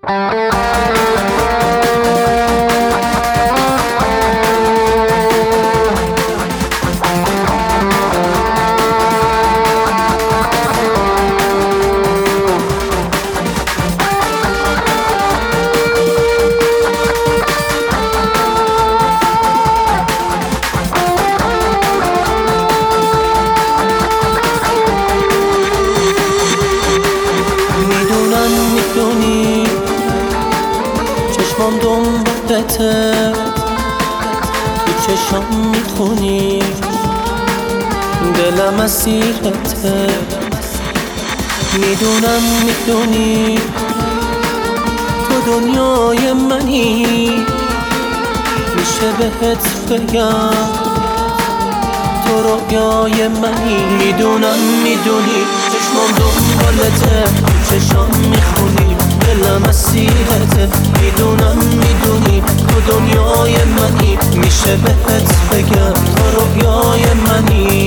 میدونی چشمام دنبالته، تو چشام میخونی دلم اسیرته. میدونی تو دنیای منی، میشه بهت بگم تو رویای منی. میدونی چشمام دنبالته، تو چشام میخونی دلم اسیرته. میدونی تو دنیای منی، میشه بهت بگم تو رویای منی.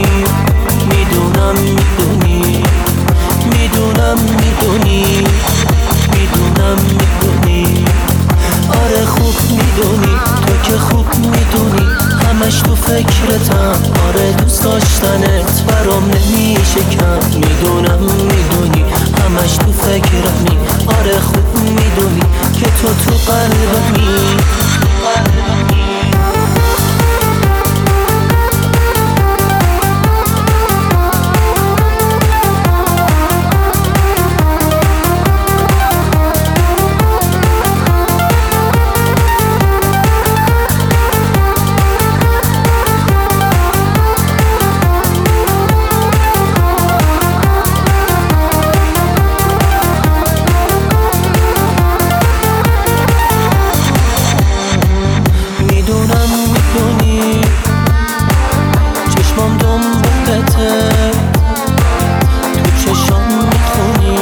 میدونی آره خوب میدونی، تو که خوب میدونی همش تو فکرتم. آره دوست داشتنت برام نمیشه کم. میدونی همش تو فکرمی. آره خوب میدونی که تو قلبمی. میدونی چشمام دنبالته، تو چشام میخونی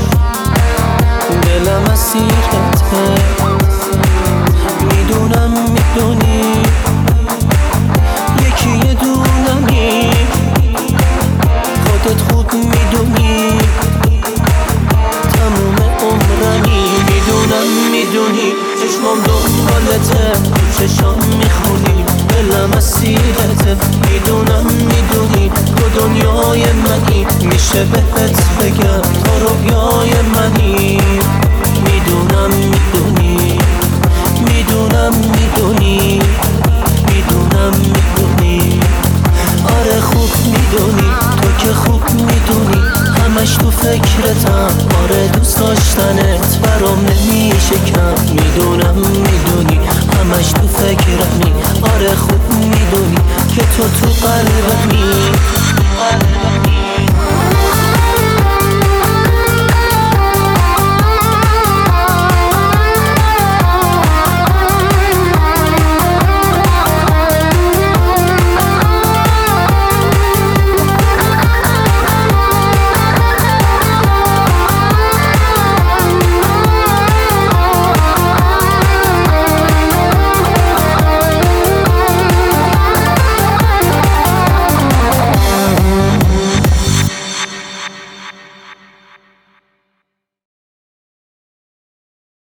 دلم اسیرته. میدونی یکی یه دونمی، خودت خوب میدونی تموم عمرمی. میدونی چشمام دنبالته، تو چشام میخونی دلم اسیرته. میدونی تو دنیای منی، میشه بهت بگم تو رویای منی. میدونی آره خوب میدونی، تو که خوب میدونی همش تو فکرتم. آره دوست داشتنت برام نمیشه کم. میدونی همش تو فکرمی. آره خوب میدونی که تو قلبمی.